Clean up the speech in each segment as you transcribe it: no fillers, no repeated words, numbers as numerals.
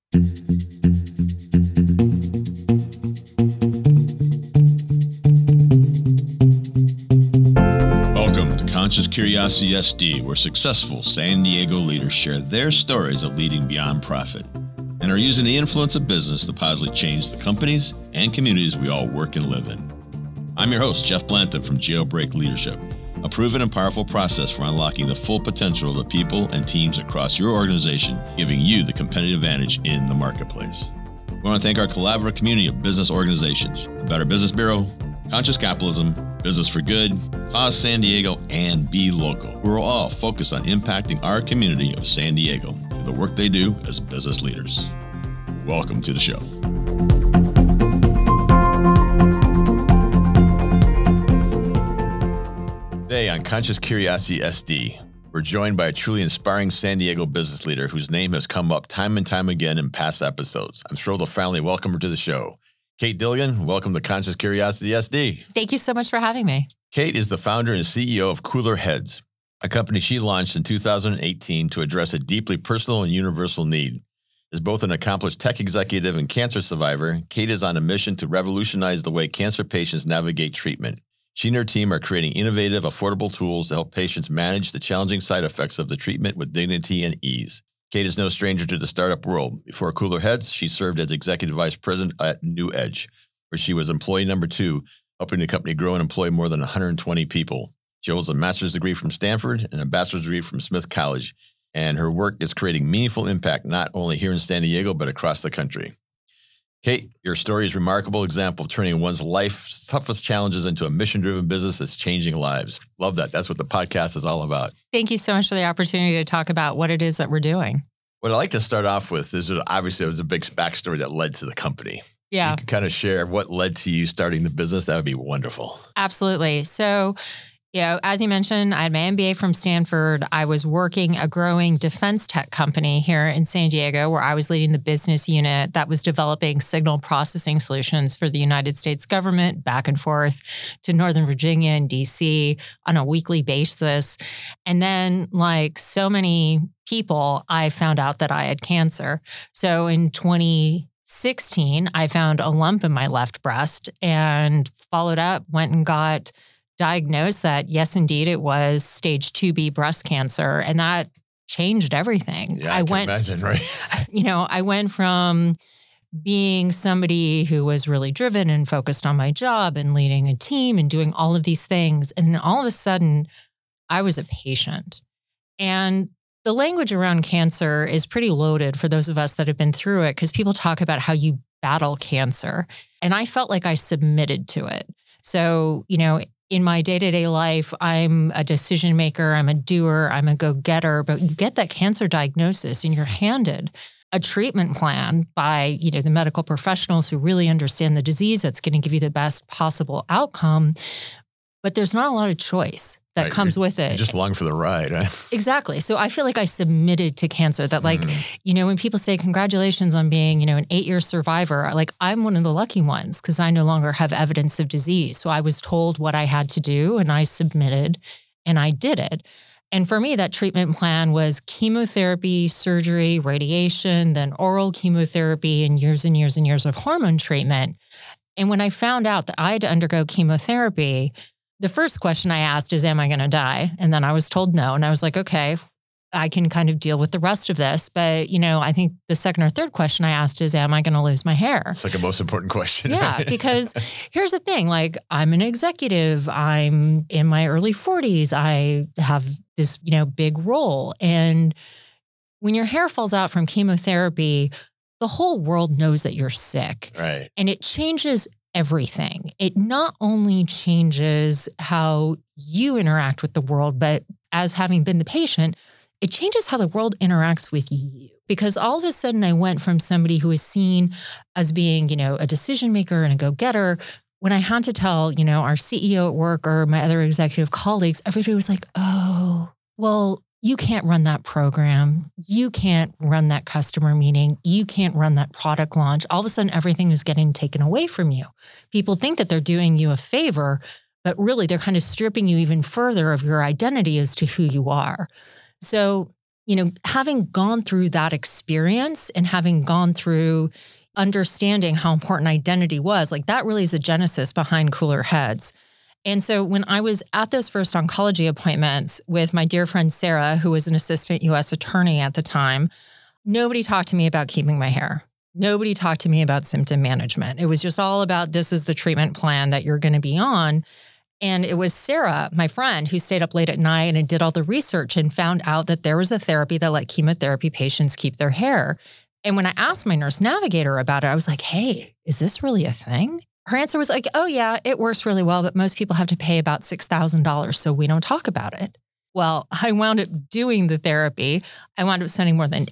Welcome to Conscious Curiosity SD, where successful San Diego leaders share their stories of leading beyond profit and are using the influence of business to positively change the companies and communities we all work and live in. I'm your host, Jeff Blanton from Jailbreak Leadership, a proven and powerful process for unlocking the full potential of the people and teams across your organization, giving you the competitive advantage in the marketplace. We want to thank our collaborative community of business organizations, the Better Business Bureau, Conscious Capitalism, Business for Good, Cause San Diego, and Be Local, who are all focused on impacting our community of San Diego through the work they do as business leaders. Welcome to the show. Today on Conscious Curiosity SD, we're joined by a truly inspiring San Diego business leader whose name has come up time and time again in past episodes. I'm thrilled to finally welcome her to the show. Kate Dilligan, welcome to Conscious Curiosity SD. Thank you so much for having me. Kate is the founder and CEO of Cooler Heads, a company she launched in 2018 to address a deeply personal and universal need. As both an accomplished tech executive and cancer survivor, Kate is on a mission to revolutionize the way cancer patients navigate treatment. She and her team are creating innovative, affordable tools to help patients manage the challenging side effects of the treatment with dignity and ease. Kate is no stranger to the startup world. Before Cooler Heads, she served as executive vice president at New Edge, where she was employee number 2, helping the company grow and employ more than 120 people. She holds a master's degree from Stanford and a bachelor's degree from Smith College, and her work is creating meaningful impact not only here in San Diego, but across the country. Kate, your story is a remarkable example of turning one's life's toughest challenges into a mission-driven business that's changing lives. Love that. That's what the podcast is all about. Thank you so much for the opportunity to talk about what it is that we're doing. What I'd like to start off with is obviously it was a big backstory that led to the company. Yeah. You could kind of share what led to you starting the business. That would be wonderful. Absolutely. So, as you mentioned, I had my MBA from Stanford. I was working a growing defense tech company here in San Diego where I was leading the business unit that was developing signal processing solutions for the United States government back and forth to Northern Virginia and DC on a weekly basis. And then, like so many people, I found out that I had cancer. So in 2016, I found a lump in my left breast and followed up, went and got diagnosed that, yes, indeed, it was stage 2B breast cancer. And that changed everything. Yeah, I can imagine, right? I went from being somebody who was really driven and focused on my job and leading a team and doing all of these things. And then all of a sudden, I was a patient. And the language around cancer is pretty loaded for those of us that have been through it because people talk about how you battle cancer. And I felt like I submitted to it. So, in my day-to-day life, I'm a decision maker, I'm a doer, I'm a go-getter, but you get that cancer diagnosis and you're handed a treatment plan by, the medical professionals who really understand the disease that's going to give you the best possible outcome. But there's not a lot of choice that comes with it. You just long for the ride. Right? Exactly. So I feel like I submitted to cancer that when people say congratulations on being, an 8-year survivor, I'm one of the lucky ones because I no longer have evidence of disease. So I was told what I had to do and I submitted and I did it. And for me, that treatment plan was chemotherapy, surgery, radiation, then oral chemotherapy and years and years and years of hormone treatment. And when I found out that I had to undergo chemotherapy, the first question I asked is, am I going to die? And then I was told no. And I was like, okay, I can kind of deal with the rest of this. But, I think the second or third question I asked is, am I going to lose my hair? It's like a most important question. Yeah, because here's the thing, I'm an executive. I'm in my early 40s. I have this, big role. And when your hair falls out from chemotherapy, the whole world knows that you're sick. Right. And it changes everything. It not only changes how you interact with the world, but as having been the patient, it changes how the world interacts with you. Because all of a sudden I went from somebody who was seen as being, a decision maker and a go-getter. When I had to tell, our CEO at work or my other executive colleagues, everybody was like, oh, well, you can't run that program. You can't run that customer meeting. You can't run that product launch. All of a sudden, everything is getting taken away from you. People think that they're doing you a favor, but really they're kind of stripping you even further of your identity as to who you are. So having gone through that experience and having gone through understanding how important identity was, like that really is the genesis behind Cooler Heads. And so when I was at those first oncology appointments with my dear friend Sarah, who was an assistant U.S. attorney at the time, nobody talked to me about keeping my hair. Nobody talked to me about symptom management. It was just all about, this is the treatment plan that you're going to be on. And it was Sarah, my friend, who stayed up late at night and did all the research and found out that there was a therapy that let chemotherapy patients keep their hair. And when I asked my nurse navigator about it, I was like, hey, is this really a thing? Her answer was like, oh yeah, it works really well, but most people have to pay about $6,000, so we don't talk about it. Well, I wound up doing the therapy. I wound up spending more than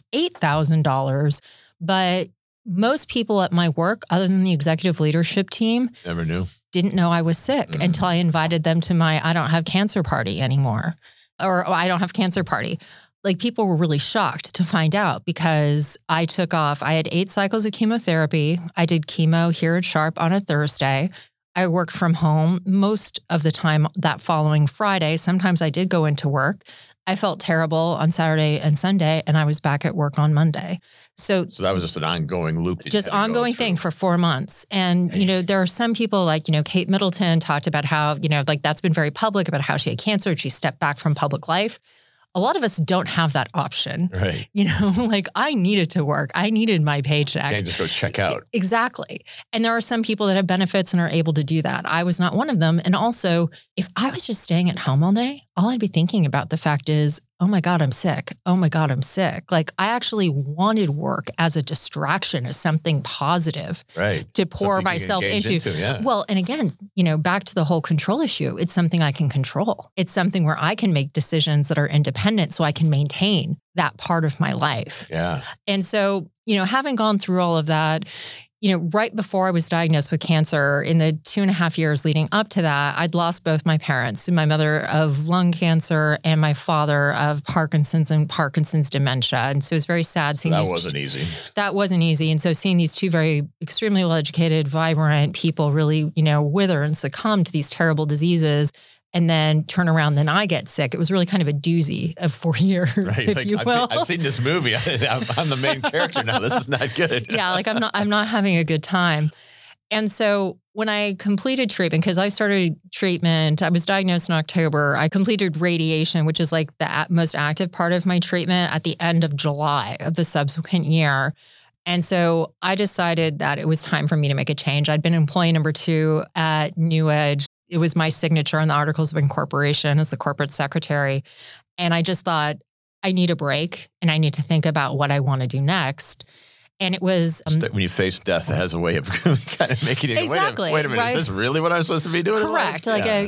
$8,000, but most people at my work, other than the executive leadership team, never knew. Didn't know I was sick until I invited them to my I don't have cancer party anymore, or I don't have cancer party. Like people were really shocked to find out because I took off. I had 8 cycles of chemotherapy. I did chemo here at Sharp on a Thursday. I worked from home most of the time that following Friday. Sometimes I did go into work. I felt terrible on Saturday and Sunday, and I was back at work on Monday. So that was just an ongoing loop. Just ongoing thing for 4 months. And, there are some people like, Kate Middleton talked about how, like that's been very public about how she had cancer. She stepped back from public life. A lot of us don't have that option. Right. Like I needed to work. I needed my paycheck. You can't just go check out. Exactly. And there are some people that have benefits and are able to do that. I was not one of them. And also, if I was just staying at home all day, all I'd be thinking about the fact is, oh my God, I'm sick. Oh my God, I'm sick. Like I actually wanted work as a distraction, as something positive, right? To pour something myself into. Yeah. Well, and again, back to the whole control issue, it's something I can control. It's something where I can make decisions that are independent so I can maintain that part of my life. Yeah. And so, having gone through all of that, right before I was diagnosed with cancer, in the 2.5 years leading up to that, I'd lost both my parents, my mother of lung cancer and my father of Parkinson's and Parkinson's dementia. And so it was very sad seeing that wasn't easy. That wasn't easy. And so seeing these two very extremely well-educated, vibrant people really, wither and succumb to these terrible diseases and then turn around, then I get sick. It was really kind of a doozy of 4 years, right. If you will. I've seen this movie. I'm the main character now. This is not good. Yeah, like I'm not having a good time. And so when I completed treatment, because I started treatment, I was diagnosed in October. I completed radiation, which is like the most active part of my treatment, at the end of July of the subsequent year. And so I decided that it was time for me to make a change. I'd been employee number 2 at New Edge. It was my signature on the Articles of Incorporation as the corporate secretary. And I just thought, I need a break and I need to think about what I want to do next. And it was... when you face death, it has a way of kind of making it... Exactly. Wait a minute, right? Is this really what I'm supposed to be doing? Correct.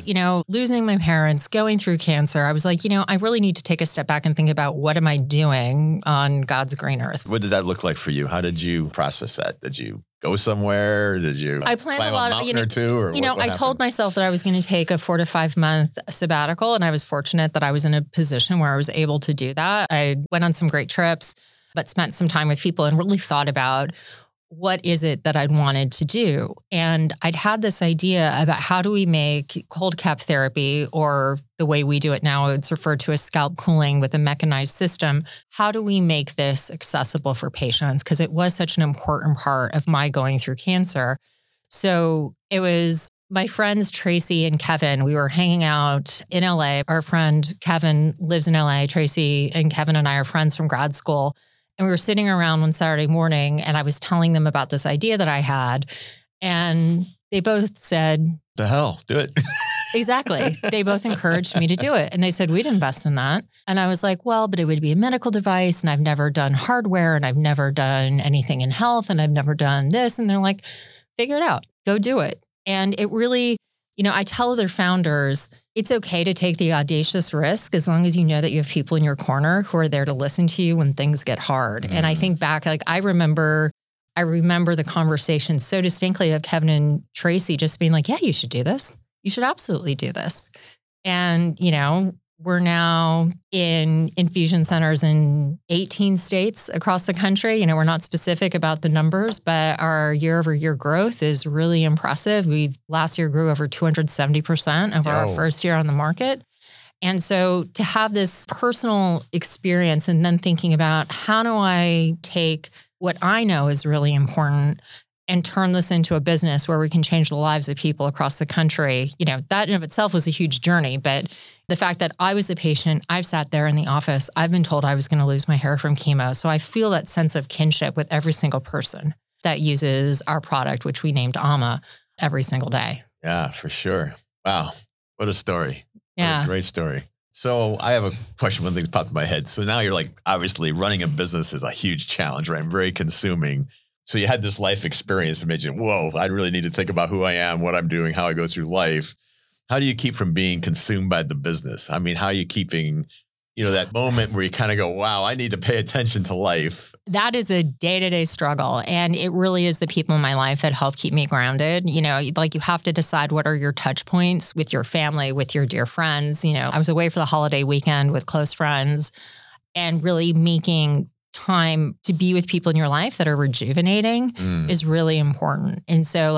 Losing my parents, going through cancer, I was like, I really need to take a step back and think about what am I doing on God's green earth? What did that look like for you? How did you process that? Did you go somewhere? Did you I planned climb a lot a mountain of, or two? Or what I told myself that I was going to take a 4 to 5 month sabbatical, and I was fortunate that I was in a position where I was able to do that. I went on some great trips, but spent some time with people and really thought about what is it that I'd wanted to do. And I'd had this idea about how do we make cold cap therapy, or the way we do it now, it's referred to as scalp cooling with a mechanized system. How do we make this accessible for patients? Because it was such an important part of my going through cancer. So it was my friends, Tracy and Kevin. We were hanging out in LA. Our friend Kevin lives in LA. Tracy and Kevin and I are friends from grad school. And we were sitting around one Saturday morning and I was telling them about this idea that I had. And they both said, "The hell, do it." Exactly. They both encouraged me to do it. And they said, we'd invest in that. And I was like, well, but it would be a medical device and I've never done hardware and I've never done anything in health and I've never done this. And they're like, figure it out, go do it. And it really, I tell other founders, it's okay to take the audacious risk as long as you know that you have people in your corner who are there to listen to you when things get hard. And I think back, I remember the conversation so distinctly of Kevin and Tracy just being like, yeah, you should do this. You should absolutely do this. And, we're now in infusion centers in 18 states across the country. We're not specific about the numbers, but our year-over-year growth is really impressive. We last year grew over 270% over our first year on the market. And so to have this personal experience and then thinking about how do I take what I know is really important and turn this into a business where we can change the lives of people across the country, that in of itself was a huge journey. But the fact that I was a patient, I've sat there in the office, I've been told I was going to lose my hair from chemo. So I feel that sense of kinship with every single person that uses our product, which we named Ama, every single day. Yeah, for sure. Wow. What a story. Yeah. What a great story. So I have a question. One thing that popped in my head. So now you're like, obviously running a business is a huge challenge, right? Very consuming. So you had this life experience that made you, whoa, I really need to think about who I am, what I'm doing, how I go through life. How do you keep from being consumed by the business? I mean, how are you keeping, that moment where you kind of go, wow, I need to pay attention to life? That is a day-to-day struggle. And it really is the people in my life that help keep me grounded. You have to decide what are your touch points with your family, with your dear friends. I was away for the holiday weekend with close friends and really making time to be with people in your life that are rejuvenating is really important. And so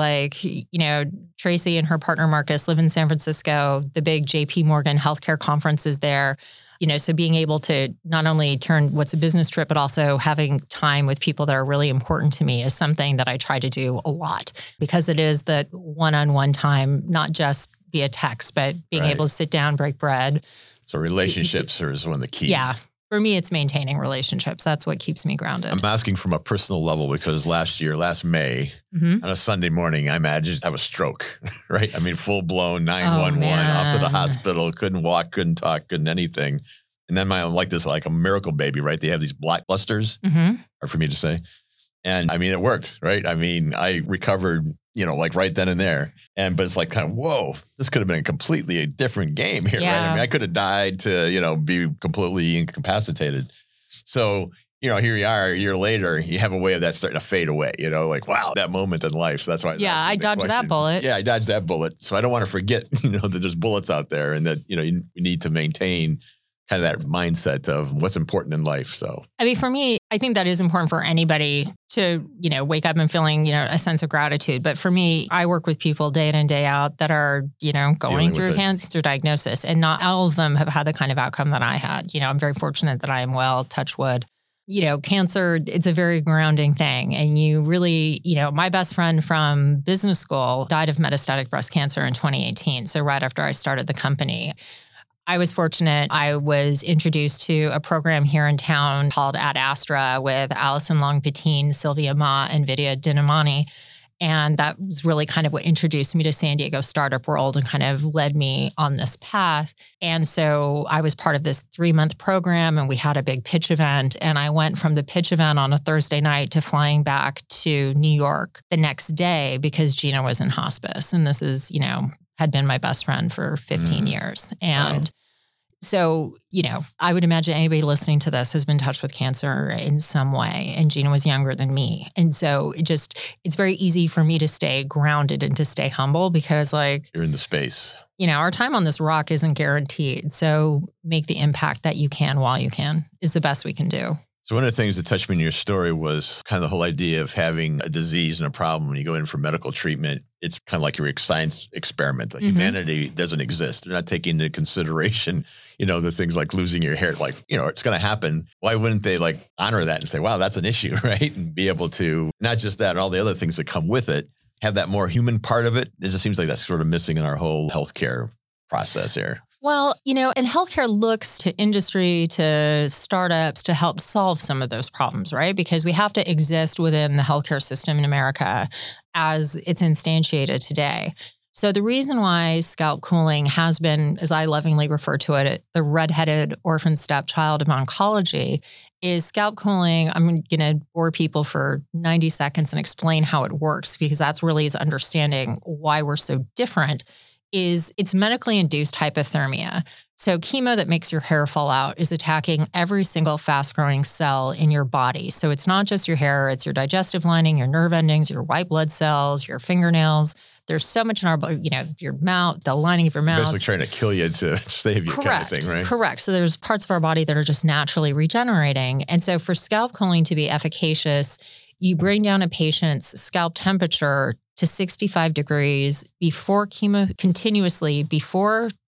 Tracy and her partner Marcus live in San Francisco. The big JP Morgan healthcare conference is there. So being able to not only turn what's a business trip, but also having time with people that are really important to me is something that I try to do a lot because it is the one-on-one time, not just via text, but being able to sit down, break bread. So relationships is one of the key. Yeah. For me, it's maintaining relationships. That's what keeps me grounded. I'm asking from a personal level because last May, on a Sunday morning, I imagine I have a stroke, right? I mean, full blown 911, off to the hospital, couldn't walk, couldn't talk, couldn't anything. And then like a miracle baby, right? They have these blockbusters, hard for me to say. And I mean, it worked, right? I mean, I recovered, right then and there. But it's like kind of, whoa, this could have been completely a different game here, right? I mean, I could have died to, be completely incapacitated. So, here you are a year later, you have a way of that starting to fade away, wow, that moment in life. So that's why I dodged that bullet. Yeah, I dodged that bullet. So I don't want to forget, that there's bullets out there and that, you need to maintain kind of that mindset of what's important in life. So, I mean, for me, I think that is important for anybody to, wake up and feeling, a sense of gratitude. But for me, I work with people day in and day out that are, going through cancer diagnosis, and not all of them have had the kind of outcome that I had. I'm very fortunate that I am well, touch wood. Cancer, it's a very grounding thing. And you really, my best friend from business school died of metastatic breast cancer in 2018. So right after I started the company. I was fortunate. I was introduced to a program here in town called Ad Astra with Alison Long-Patine, Sylvia Ma, and Vidya Dinamani. And that was really kind of what introduced me to San Diego startup world and kind of led me on this path. And so I was part of this 3-month program and we had a big pitch event. And I went from the pitch event on a Thursday night to flying back to New York the next day because Gina was in hospice. And this is, had been my best friend for 15 years. And so, I would imagine anybody listening to this has been touched with cancer in some way. And Gina was younger than me. And so it's very easy for me to stay grounded and to stay humble because you're in the space. Our time on this rock isn't guaranteed. So make the impact that you can while you can is the best we can do. So one of the things that touched me in your story was kind of the whole idea of having a disease and a problem. When you go in for medical treatment, it's kind of like your science experiment. Humanity doesn't exist. They're not taking into consideration, the things like losing your hair, it's going to happen. Why wouldn't they honor that and say, wow, that's an issue, right? And be able to, not just that, and all the other things that come with it, have that more human part of it. It just seems like that's sort of missing in our whole healthcare process here. Well, and healthcare looks to industry, to startups to help solve some of those problems, right? Because we have to exist within the healthcare system in America as it's instantiated today. So the reason why scalp cooling has been, as I lovingly refer to it, the redheaded orphan stepchild of oncology is scalp cooling. I'm going to bore people for 90 seconds and explain how it works because that's really is understanding why we're so different. It's medically induced hypothermia. So chemo that makes your hair fall out is attacking every single fast-growing cell in your body. So it's not just your hair, it's your digestive lining, your nerve endings, your white blood cells, your fingernails. There's so much in our body, your mouth, the lining of your mouth. Basically trying to kill you to save you. Correct, kind of thing, right? Correct. So there's parts of our body that are just naturally regenerating. And so for scalp cooling to be efficacious, you bring down a patient's scalp temperature to 65 degrees before chemo, continuously before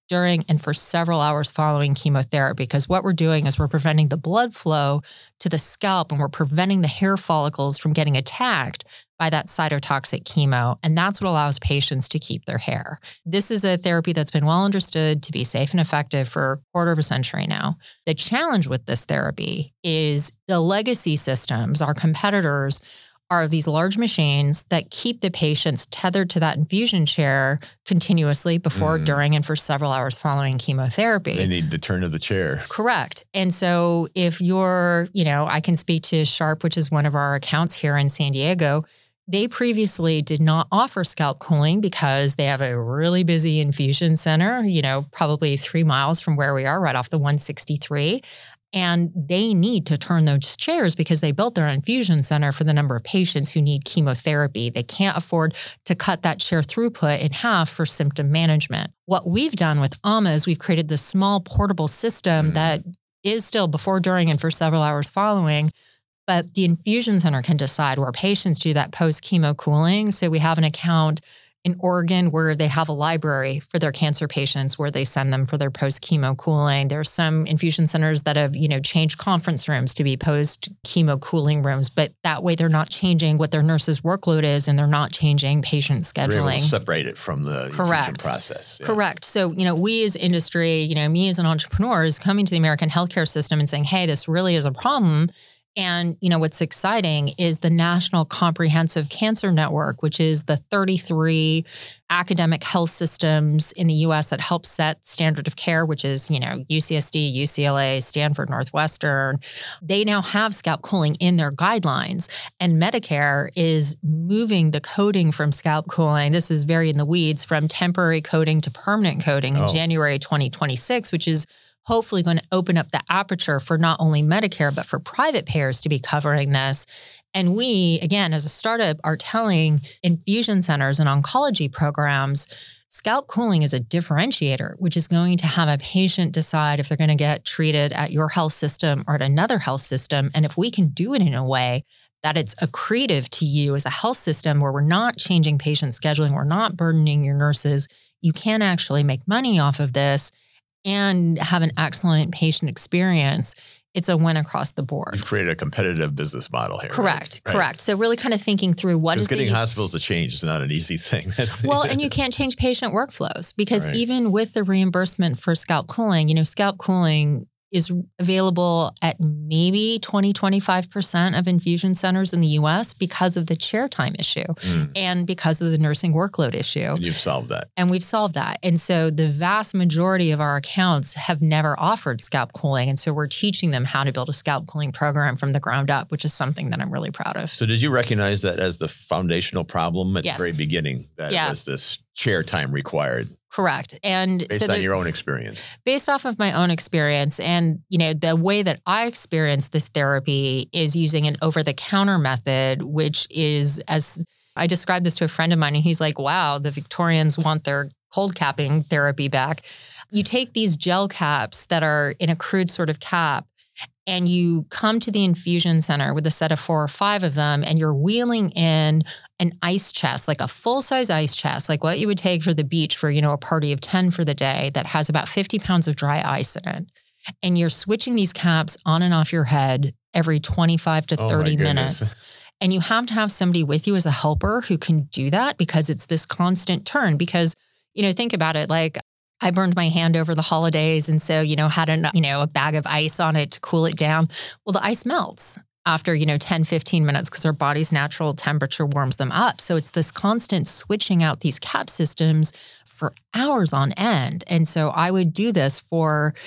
during, and for several hours following chemotherapy. Because what we're doing is we're preventing the blood flow to the scalp and we're preventing the hair follicles from getting attacked by that cytotoxic chemo. And that's what allows patients to keep their hair. This is a therapy that's been well understood to be safe and effective for a quarter of a century now. The challenge with this therapy is the legacy systems, our competitors, are these large machines that keep the patients tethered to that infusion chair continuously before, during, and for several hours following chemotherapy. They need the turn of the chair. Correct. And so if you're, I can speak to Sharp, which is one of our accounts here in San Diego. They previously did not offer scalp cooling because they have a really busy infusion center, probably 3 miles from where we are, right off the 163. And they need to turn those chairs because they built their infusion center for the number of patients who need chemotherapy. They can't afford to cut that chair throughput in half for symptom management. What we've done with AMA is we've created this small portable system that is still before, during, and for several hours following. But the infusion center can decide where patients do that post-chemo cooling. So we have an account in Oregon where they have a library for their cancer patients where they send them for their post-chemo cooling. There's some infusion centers that have, changed conference rooms to be post-chemo cooling rooms, but that way they're not changing what their nurse's workload is and they're not changing patient scheduling. We're able to separate it from the infusion process. Yeah. Correct. So, we as industry, me as an entrepreneur is coming to the American healthcare system and saying, hey, this really is a problem. And, what's exciting is the National Comprehensive Cancer Network, which is the 33 academic health systems in the U.S. that help set standard of care, which is, UCSD, UCLA, Stanford, Northwestern. They now have scalp cooling in their guidelines. And Medicare is moving the coding from scalp cooling. This is very in the weeds, from temporary coding to permanent coding in January 2026, which is hopefully going to open up the aperture for not only Medicare, but for private payers to be covering this. And we, again, as a startup, are telling infusion centers and oncology programs, scalp cooling is a differentiator, which is going to have a patient decide if they're going to get treated at your health system or at another health system. And if we can do it in a way that it's accretive to you as a health system where we're not changing patient scheduling, we're not burdening your nurses, you can actually make money off of this and have an excellent patient experience. It's a win across the board. You've created a competitive business model here. Correct. Right? Correct. So really kind of thinking through what is getting hospitals to change is not an easy thing. Well, and you can't change patient workflows because even with the reimbursement for scalp cooling, scalp cooling is available at maybe 20-25% of infusion centers in the U.S. because of the chair time issue and because of the nursing workload issue. And you've solved that. And we've solved that. And so the vast majority of our accounts have never offered scalp cooling. And so we're teaching them how to build a scalp cooling program from the ground up, which is something that I'm really proud of. So did you recognize that as the foundational problem at the very beginning, that it was this chair time required? Correct. And based on your own experience. Based off of my own experience. And, the way that I experienced this therapy is using an over-the-counter method, which is, as I described this to a friend of mine, and he's like, wow, the Victorians want their cold capping therapy back. You take these gel caps that are in a crude sort of cap, and you come to the infusion center with a set of 4 or 5 of them, and you're wheeling in an ice chest, like a full-size ice chest, like what you would take for the beach for, a party of 10 for the day that has about 50 pounds of dry ice in it. And you're switching these caps on and off your head every 25 to 30 minutes. And you have to have somebody with you as a helper who can do that because it's this constant turn. Because, think about it, like I burned my hand over the holidays. And so, had a bag of ice on it to cool it down. Well, the ice melts after, 10, 15 minutes because our body's natural temperature warms them up. So it's this constant switching out these cap systems for hours on end. And so I would do this for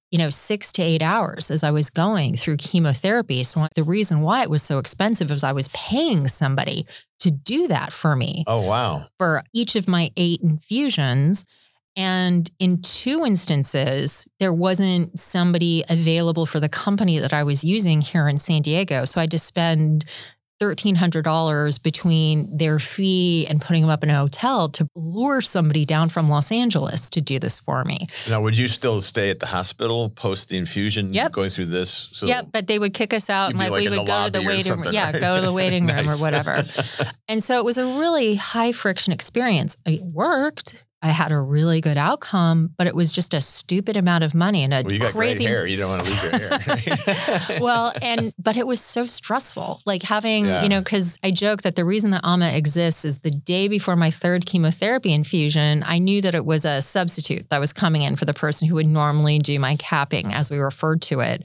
6 to 8 hours as I was going through chemotherapy. So the reason why it was so expensive is I was paying somebody to do that for me. Oh, wow. For each of my 8 infusions. And in 2 instances, there wasn't somebody available for the company that I was using here in San Diego. So I had to spend $1,300 between their fee and putting them up in a hotel to lure somebody down from Los Angeles to do this for me. Now, would you still stay at the hospital post the infusion going through this? So yep, but they would kick us out and we would go to the waiting room. Yeah, go to the waiting room or whatever. And so it was a really high friction experience. It worked. I had a really good outcome, but it was just a stupid amount of money and you got great hair. You don't want to lose your hair. But it was so stressful. Like having, because I joke that the reason that AMA exists is the day before my third chemotherapy infusion, I knew that it was a substitute that was coming in for the person who would normally do my capping, as we referred to it.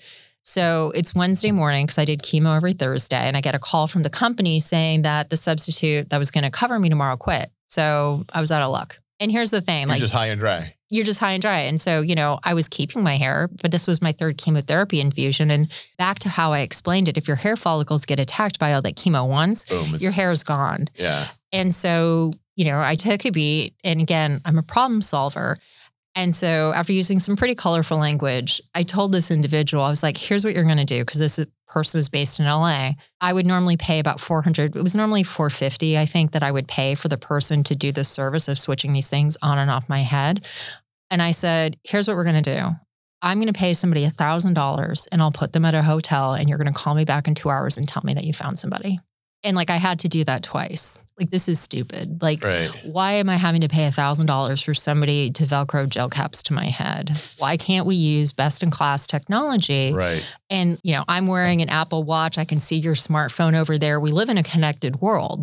So it's Wednesday morning because I did chemo every Thursday, and I get a call from the company saying that the substitute that was going to cover me tomorrow quit. So I was out of luck. And here's the thing. You're just high and dry. You're just high and dry. And so, I was keeping my hair, but this was my third chemotherapy infusion. And back to how I explained it, if your hair follicles get attacked by all that chemo once, your hair is gone. Yeah. And so, I took a beat. And again, I'm a problem solver. And so after using some pretty colorful language, I told this individual, I was like, here's what you're going to do. Because this person was based in LA. I would normally pay about $400. It was normally $450, I think, that I would pay for the person to do the service of switching these things on and off my head. And I said, here's what we're going to do. I'm going to pay somebody $1,000 and I'll put them at a hotel and you're going to call me back in 2 hours and tell me that you found somebody. And I had to do that twice. This is stupid. Why am I having to pay $1,000 for somebody to Velcro gel caps to my head? Why can't we use best in class technology? Right. And, I'm wearing an Apple Watch. I can see your smartphone over there. We live in a connected world.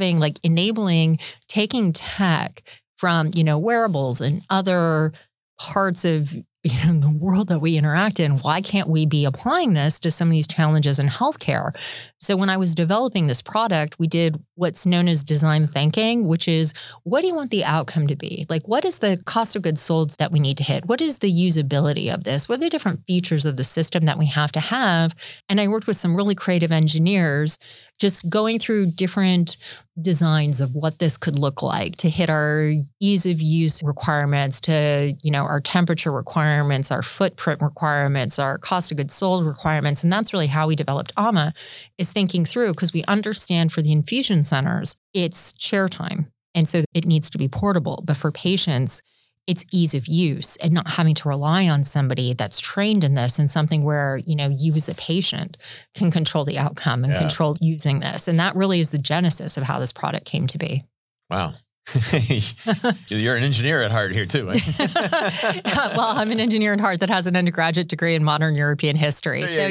Enabling, taking tech from, wearables and other parts of the world that we interact in. Why can't we be applying this to some of these challenges in healthcare? So when I was developing this product, we did what's known as design thinking, which is, what do you want the outcome to be? What is the cost of goods sold that we need to hit? What is the usability of this? What are the different features of the system that we have to have? And I worked with some really creative engineers, just going through different designs of what this could look like to hit our ease of use requirements, to, our temperature requirements, our footprint requirements, our cost of goods sold requirements. And that's really how we developed AMA, is thinking through, because we understand for the infusion centers, it's chair time. And so it needs to be portable. But for patients, it's ease of use and not having to rely on somebody that's trained in this, and something where, you as a patient can control the outcome and control using this. And that really is the genesis of how this product came to be. Wow. You're an engineer at heart here too. Right? Well, I'm an engineer at heart that has an undergraduate degree in modern European history. So,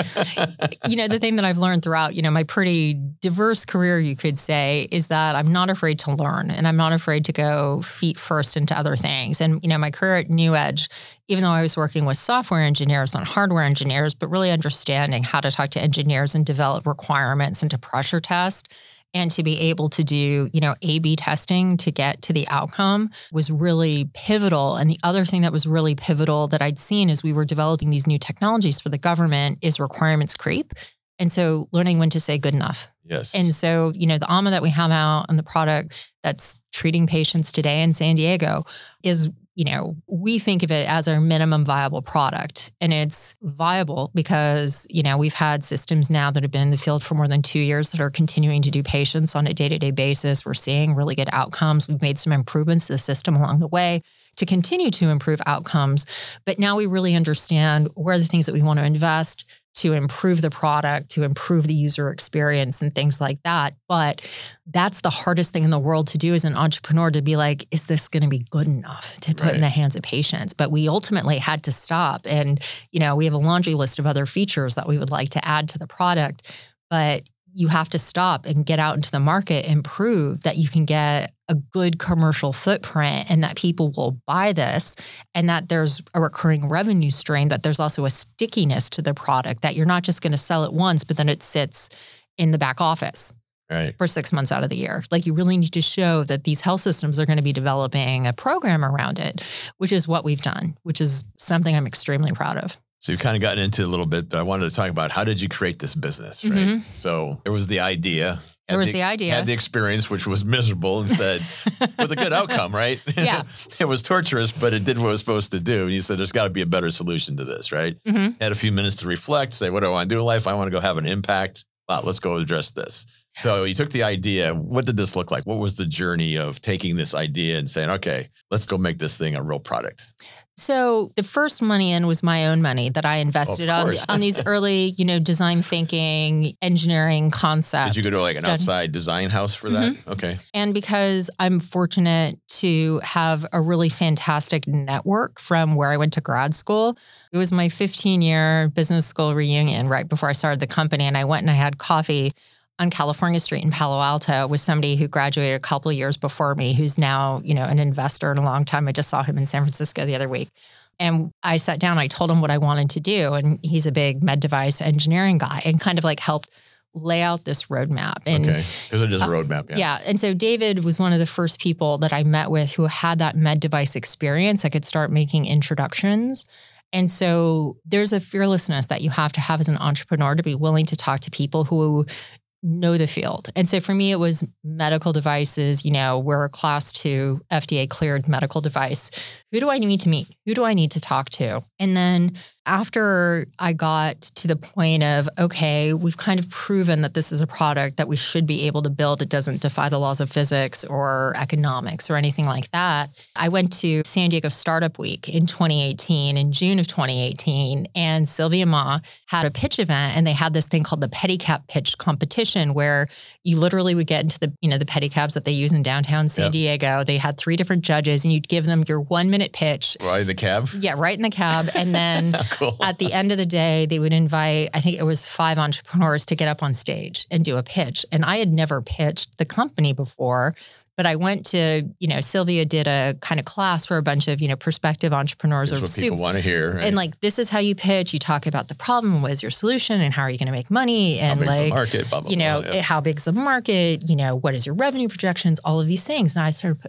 the thing that I've learned throughout, my pretty diverse career, you could say, is that I'm not afraid to learn, and I'm not afraid to go feet first into other things. And, my career at New Edge, even though I was working with software engineers, not hardware engineers, but really understanding how to talk to engineers and develop requirements and to pressure test, and to be able to do, A/B testing to get to the outcome was really pivotal. And the other thing that was really pivotal that I'd seen as we were developing these new technologies for the government is requirements creep. And so learning when to say good enough. Yes. And so, the AMA that we have out and the product that's treating patients today in San Diego is, we think of it as our minimum viable product. And it's viable because, we've had systems now that have been in the field for more than 2 years that are continuing to do patients on a day-to-day basis. We're seeing really good outcomes. We've made some improvements to the system along the way to continue to improve outcomes. But now we really understand where are the things that we want to invest to improve the product, to improve the user experience and things like that. But that's the hardest thing in the world to do as an entrepreneur, to be like, is this going to be good enough to put in the hands of patients? But we ultimately had to stop. And, we have a laundry list of other features that we would like to add to the product. But you have to stop and get out into the market and prove that you can get a good commercial footprint and that people will buy this, and that there's a recurring revenue stream, that there's also a stickiness to the product, that you're not just going to sell it once, but then it sits in the back office for 6 months out of the year. You really need to show that these health systems are going to be developing a program around it, which is what we've done, which is something I'm extremely proud of. So you've kind of gotten into it a little bit, but I wanted to talk about, how did you create this business, right? Mm-hmm. So there was the idea. There was the idea. Had the experience, which was miserable, instead with a good outcome, right? Yeah. It was torturous, but it did what it was supposed to do. And you said, there's got to be a better solution to this, right? Mm-hmm. Had a few minutes to reflect, say, what do I want to do in life? I want to go have an impact. Wow, let's go address this. So you took the idea. What did this look like? What was the journey of taking this idea and saying, okay, let's go make this thing a real product? So the first money in was my own money that I invested on these early, design thinking, engineering concepts. Did you go to like an outside design house for that? Mm-hmm. Okay. And because I'm fortunate to have a really fantastic network from where I went to grad school, it was my 15-year business school reunion right before I started the company. And I went and I had coffee on California Street in Palo Alto with somebody who graduated a couple of years before me, who's now, an investor in a long time. I just saw him in San Francisco the other week. And I sat down, I told him what I wanted to do. And he's a big med device engineering guy and kind of like helped lay out this roadmap. And, okay. Because it is a roadmap. Yeah. Yeah. And so David was one of the first people that I met with who had that med device experience. I could start making introductions. And so there's a fearlessness that you have to have as an entrepreneur to be willing to talk to people who know the field. And so for me, it was medical devices. We're a class 2 FDA cleared medical device. Who do I need to meet? Who do I need to talk to? And then after I got to the point of, okay, we've kind of proven that this is a product that we should be able to build. It doesn't defy the laws of physics or economics or anything like that. I went to San Diego Startup Week in 2018, in June of 2018, and Sylvia Ma had a pitch event, and they had this thing called the Pedicab Pitch Competition, where you literally would get into the pedicabs that they use in downtown San Diego. They had 3 different judges, and you'd give them your 1-minute pitch. Right in the cab? Yeah, right in the cab. And then cool. At the end of the day, they would invite, I think it was 5 entrepreneurs to get up on stage and do a pitch. And I had never pitched the company before, but I went to, Sylvia did a kind of class for a bunch of, prospective entrepreneurs. That's what people want to hear. Right? And like, this is how you pitch. You talk about the problem, what is your solution, and how are you going to make money? And how big's the market, blah, blah, blah, how big's the market? What is your revenue projections? All of these things. And I started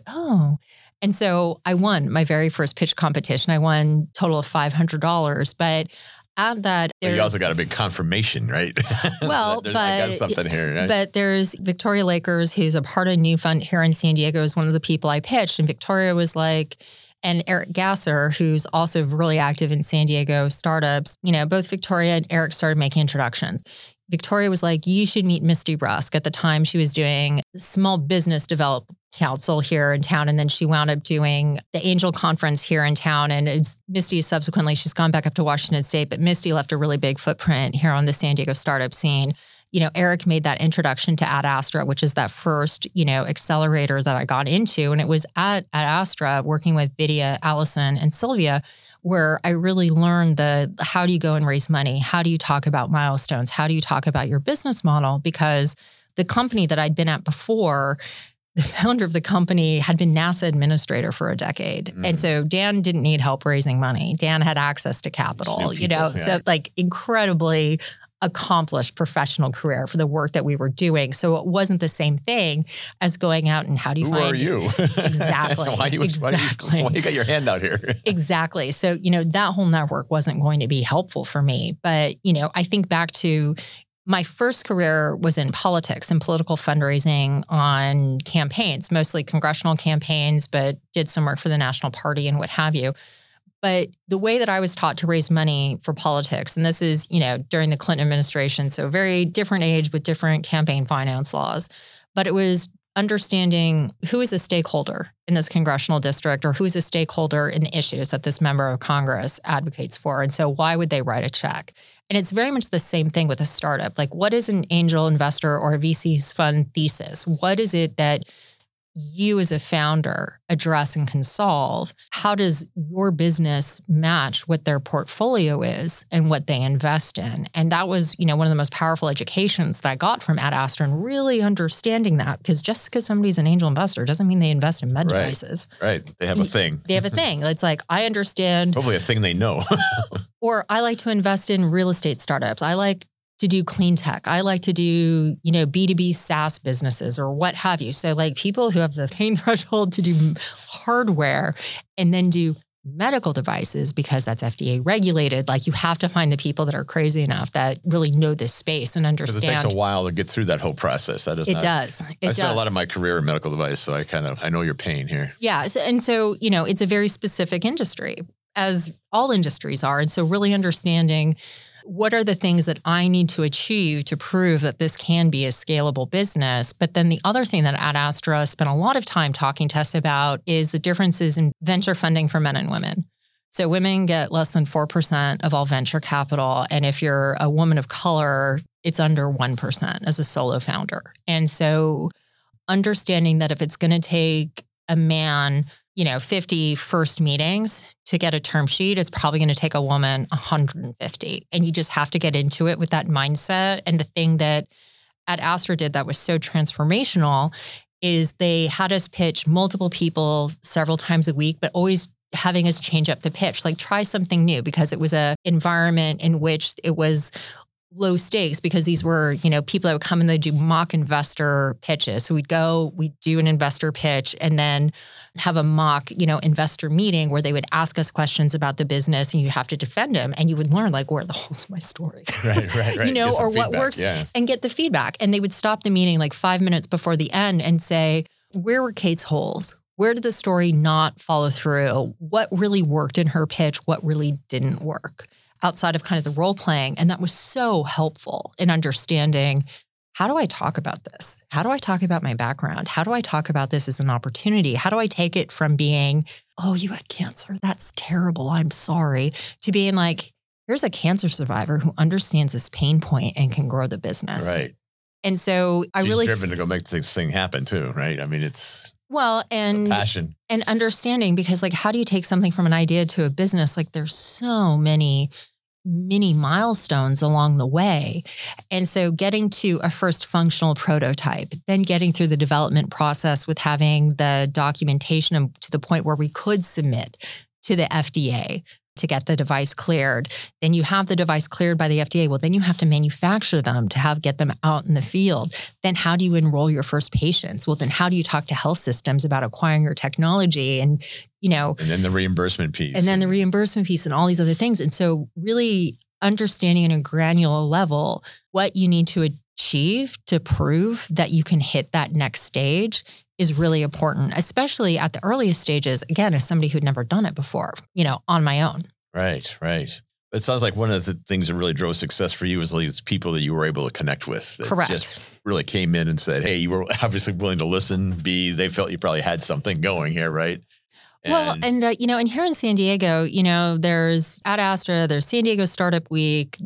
And so I won my very first pitch competition. I won a total of $500, but at that, you also got a big confirmation, right? Well, I got something here, right? But there's Victoria Lakers, who's a part of New Fund here in San Diego, is one of the people I pitched. And Victoria was like, and Eric Gasser, who's also really active in San Diego startups, both Victoria and Eric started making introductions. Victoria was like, you should meet Misty Rusk. At the time, she was doing small business development council here in town. And then she wound up doing the Angel Conference here in town. And Misty subsequently, she's gone back up to Washington State, but Misty left a really big footprint here on the San Diego startup scene. Eric made that introduction to Ad Astra, which is that first, accelerator that I got into. And it was at Astra working with Vidya, Allison, and Sylvia, where I really learned how do you go and raise money? How do you talk about milestones? How do you talk about your business model? Because the company that I'd been at before, the founder of the company had been NASA administrator for a decade. And so Dan didn't need help raising money. Dan had access to capital, so like incredibly accomplished professional career for the work that we were doing. So it wasn't the same thing as going out and how do you find— Who are you? Exactly. Why you got your hand out here? Exactly. So, that whole network wasn't going to be helpful for me. But, I think back to my first career was in politics and political fundraising on campaigns, mostly congressional campaigns, but did some work for the National Party and what have you. But the way that I was taught to raise money for politics, and this is, during the Clinton administration, so very different age with different campaign finance laws, but it was understanding who is a stakeholder in this congressional district or who is a stakeholder in issues that this member of Congress advocates for. And so why would they write a check? And it's very much the same thing with a startup. Like, what is an angel investor or a VC's fund thesis? What is it that you as a founder address and can solve? How does your business match what their portfolio is and what they invest in? And that was, one of the most powerful educations that I got from Ad Astra, and really understanding that, because just because somebody's an angel investor doesn't mean they invest in med devices. Right. They have a thing. They have a thing. It's like, I understand. Hopefully a thing they know. Or I like to invest in real estate startups. I like to do clean tech. I like to do, B2B SaaS businesses or what have you. So like people who have the pain threshold to do hardware and then do medical devices because that's FDA regulated. Like, you have to find the people that are crazy enough that really know this space and understand. Because it takes a while to get through that whole process. I spent a lot of my career in medical device, so I know your pain here. Yeah. And so, it's a very specific industry, as all industries are. And so really understanding what are the things that I need to achieve to prove that this can be a scalable business. But then the other thing that Ad Astra spent a lot of time talking to us about is the differences in venture funding for men and women. So women get less than 4% of all venture capital. And if you're a woman of color, it's under 1% as a solo founder. And so understanding that if it's going to take a man, 50 first meetings to get a term sheet, it's probably going to take a woman 150. And you just have to get into it with that mindset. And the thing that at Astra did that was so transformational is they had us pitch multiple people several times a week, but always having us change up the pitch, like try something new, because it was an environment in which it was low stakes, because these were, people that would come and they do mock investor pitches. So we'd do an investor pitch and then have a mock, investor meeting where they would ask us questions about the business and you have to defend them, and you would learn like, where are the holes in my story? Right. Or what works, and get the feedback. And they would stop the meeting like 5 minutes before the end and say, where were Kate's holes? Where did the story not follow through? What really worked in her pitch? What really didn't work? Outside of kind of the role playing. And that was so helpful in understanding, how do I talk about this? How do I talk about my background? How do I talk about this as an opportunity? How do I take it from being, oh, you had cancer, that's terrible, I'm sorry, to being like, here's a cancer survivor who understands this pain point and can grow the business. Right. And so She's driven to go make this thing happen too, right? I mean, it's and passion and understanding, because like, how do you take something from an idea to a business? Like there's so many milestones along the way. And so getting to a first functional prototype, then getting through the development process with having the documentation to the point where we could submit to the FDA to get the device cleared. Then you have the device cleared by the FDA. Well, then you have to manufacture them to get them out in the field. Then how do you enroll your first patients? Well, then how do you talk to health systems about acquiring your technology? And, and then the reimbursement piece. And then the reimbursement piece and all these other things. And so really understanding at a granular level what you need to achieve to prove that you can hit that next stage is really important, especially at the earliest stages, again, as somebody who'd never done it before, on my own. Right. It sounds like one of the things that really drove success for you was these people that you were able to connect with. That Correct. Just really came in and said, hey, you were obviously willing to listen. B, they felt you probably had something going here, right? And here in San Diego, there's at Astra, there's San Diego Startup Week,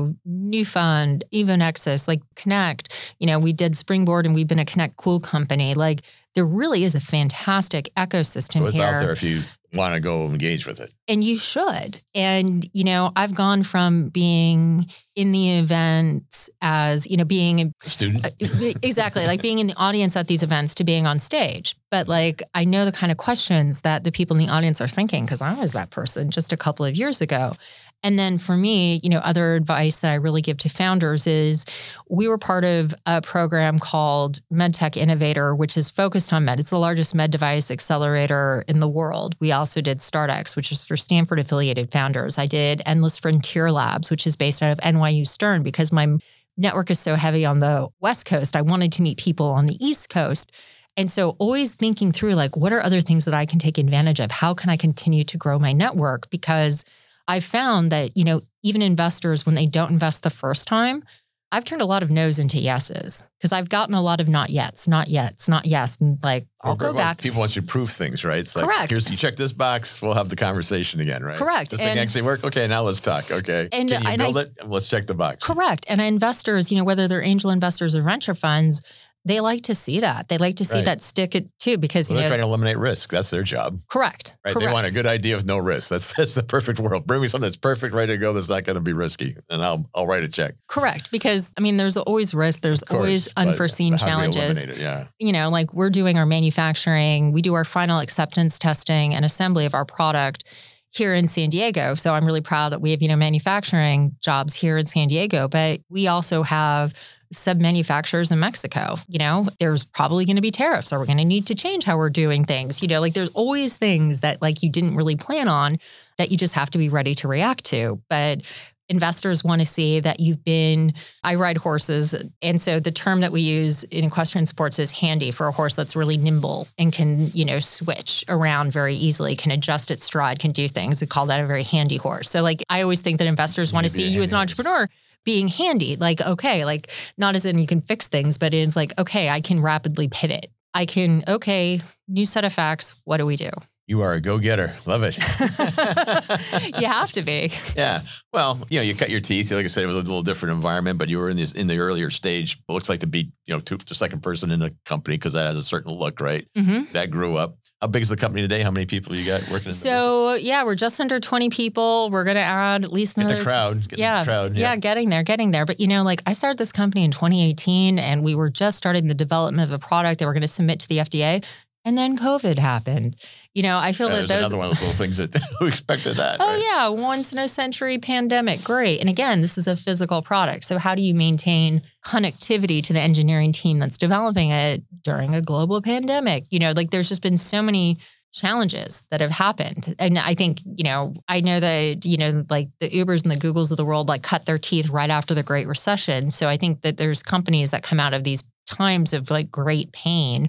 New Fund, even Nexus, like Connect, we did Springboard and we've been a Connect Cool company. Like there really is a fantastic ecosystem here. So it's out there if you want to go engage with it. And you should. And, I've gone from being in the events as, being a student. Exactly. Like being in the audience at these events to being on stage. But like, I know the kind of questions that the people in the audience are thinking, because I was that person just a couple of years ago. And then for me, other advice that I really give to founders is we were part of a program called MedTech Innovator, which is focused on med. It's the largest med device accelerator in the world. We also did StartX, which is for Stanford affiliated founders. I did Endless Frontier Labs, which is based out of NYU Stern, because my network is so heavy on the West Coast. I wanted to meet people on the East Coast. And so always thinking through, like, what are other things that I can take advantage of? How can I continue to grow my network? Because I found that, even investors, when they don't invest the first time, I've turned a lot of no's into yeses, because I've gotten a lot of not yets, not yes. And like, I'll go back. People want you to prove things, right? It's like, correct. You check this box, we'll have the conversation again, right? Correct. Does this thing actually work? Okay, now let's talk. Okay. Can you build it? Let's check the box. Correct. And investors, whether they're angel investors or venture funds, they like to see that. They like to see that stick it too, because they're trying to eliminate risk. That's their job. Correct. Right. Correct. They want a good idea with no risk. That's the perfect world. Bring me something that's perfect, ready to go. That's not going to be risky, and I'll write a check. Correct. Because there's always risk. There's always unforeseen challenges. Like we're doing our manufacturing. We do our final acceptance testing and assembly of our product here in San Diego. So I'm really proud that we have, manufacturing jobs here in San Diego, but we also have sub-manufacturers in Mexico. There's probably going to be tariffs, or we're going to need to change how we're doing things. There's always things that like you didn't really plan on that you just have to be ready to react to. But investors want to see that I ride horses. And so the term that we use in equestrian sports is handy, for a horse that's really nimble and can, switch around very easily, can adjust its stride, can do things. We call that a very handy horse. So like, I always think that investors want to see you as an entrepreneur being handy, like, okay, like not as in you can fix things, but it's like, okay, I can rapidly pivot. New set of facts. What do we do? You are a go-getter. Love it. You have to be. Yeah. Well, you cut your teeth. Like I said, it was a little different environment, but you were in the earlier stage. It looks like to be, the second person in the company because that has a certain look, right? Mm-hmm. That grew up. How big is the company today? How many people you got working in the So, business? we're just under 20 people. We're going to add at least another. Getting the crowd. Yeah, getting there. But, I started this company in 2018 and we were just starting the development of a product that we're going to submit to the FDA. And then COVID happened. I feel that those another one of those little things that who expected that. Oh, right? yeah. Once in a century pandemic. Great. And again, this is a physical product. So how do you maintain connectivity to the engineering team that's developing it during a global pandemic? There's just been so many challenges that have happened. And I think, I know that, like the Ubers and the Googles of the world, like cut their teeth right after the Great Recession. So I think that there's companies that come out of these times of like great pain.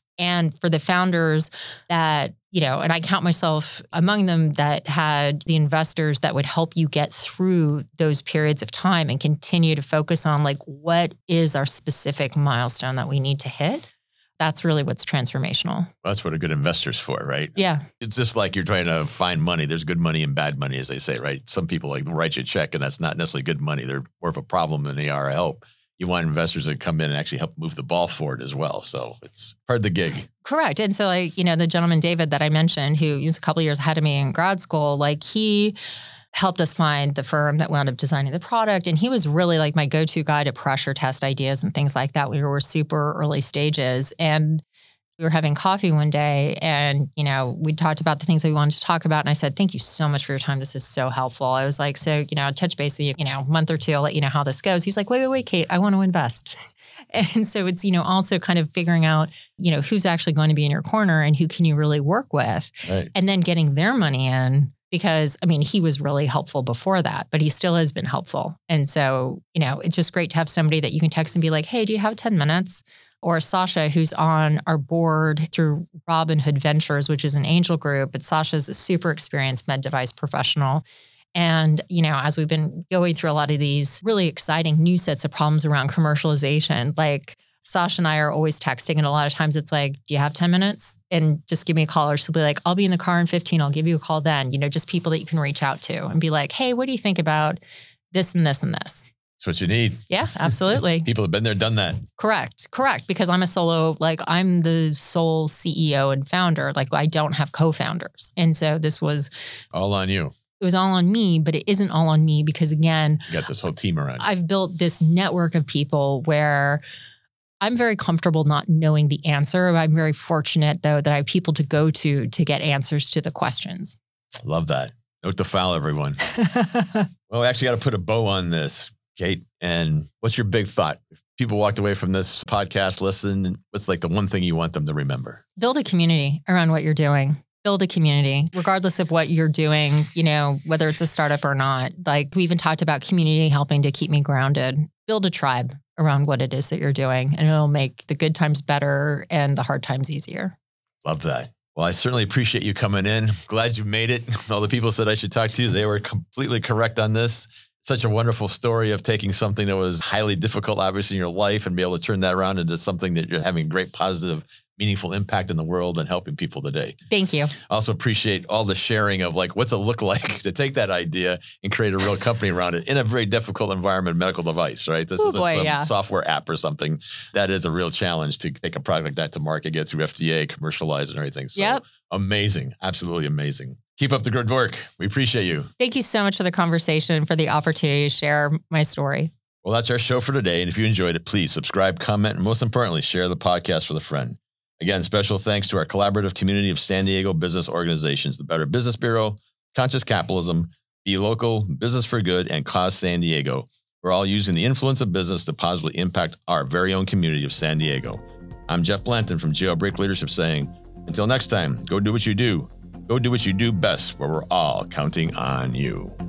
And for the founders that, and I count myself among them, that had the investors that would help you get through those periods of time and continue to focus on like, what is our specific milestone that we need to hit? That's really what's transformational. Well, that's what a good investor's for, right? Yeah. It's just like you're trying to find money. There's good money and bad money, as they say, right? Some people like write you a check and that's not necessarily good money. They're more of a problem than they are a help. You want investors that come in and actually help move the ball forward as well. So it's part of the gig. Correct. And so the gentleman, David, that I mentioned, who was a couple of years ahead of me in grad school, like he helped us find the firm that wound up designing the product. And he was really like my go-to guy to pressure test ideas and things like that. We were super early stages. And we were having coffee one day and, we talked about the things that we wanted to talk about. And I said, thank you so much for your time. This is so helpful. I was like, so, touch base with you, a month or two, I'll let you know how this goes. He was like, wait, Kate, I want to invest. And so it's, also kind of figuring out, who's actually going to be in your corner and who can you really work with, right. And then getting their money in. Because, he was really helpful before that, but he still has been helpful. And so, it's just great to have somebody that you can text and be like, hey, do you have 10 minutes? Or Sasha, who's on our board through Robin Hood Ventures, which is an angel group. But Sasha's a super experienced med device professional. And, as we've been going through a lot of these really exciting new sets of problems around commercialization, like Sasha and I are always texting. And a lot of times it's like, do you have 10 minutes? And just give me a call. Or she'll be like, I'll be in the car in 15. I'll give you a call then. Just people that you can reach out to and be like, hey, what do you think about this and this and this? That's what you need. Yeah, absolutely. People have been there, done that. Correct. Because I'm a solo, I'm the sole CEO and founder. Like I don't have co-founders. And so this was all on you. It was all on me, but it isn't all on me because again, you got this whole team around you. I've built this network of people where I'm very comfortable not knowing the answer. I'm very fortunate though that I have people to go to get answers to the questions. Love that. Note to file, everyone. Well, we actually got to put a bow on this. Kate, and what's your big thought? If people walked away from this podcast, listen, what's like the one thing you want them to remember? Build a community around what you're doing. Build a community, regardless of what you're doing, whether it's a startup or not. Like we even talked about community helping to keep me grounded. Build a tribe around what it is that you're doing, and it'll make the good times better and the hard times easier. Love that. Well, I certainly appreciate you coming in. Glad you made it. All the people said I should talk to you. They were completely correct on this. Such a wonderful story of taking something that was highly difficult, obviously, in your life and be able to turn that around into something that you're having great, positive, meaningful impact in the world and helping people today. Thank you. I also appreciate all the sharing of like, what's it look like to take that idea and create a real company around it in a very difficult environment, medical device, right? This isn't some software app or something. That is a real challenge to take a product like that to market, get through FDA, commercialize and everything. So Amazing. Absolutely amazing. Keep up the good work. We appreciate you. Thank you so much for the conversation, for the opportunity to share my story. Well, that's our show for today. And if you enjoyed it, please subscribe, comment, and most importantly, share the podcast with a friend. Again, special thanks to our collaborative community of San Diego business organizations, the Better Business Bureau, Conscious Capitalism, Be Local, Business for Good, and Cause San Diego. We're all using the influence of business to positively impact our very own community of San Diego. I'm Jeff Blanton from Jailbreak Leadership saying, until next time, go do what you do. Go do what you do best, where we're all counting on you.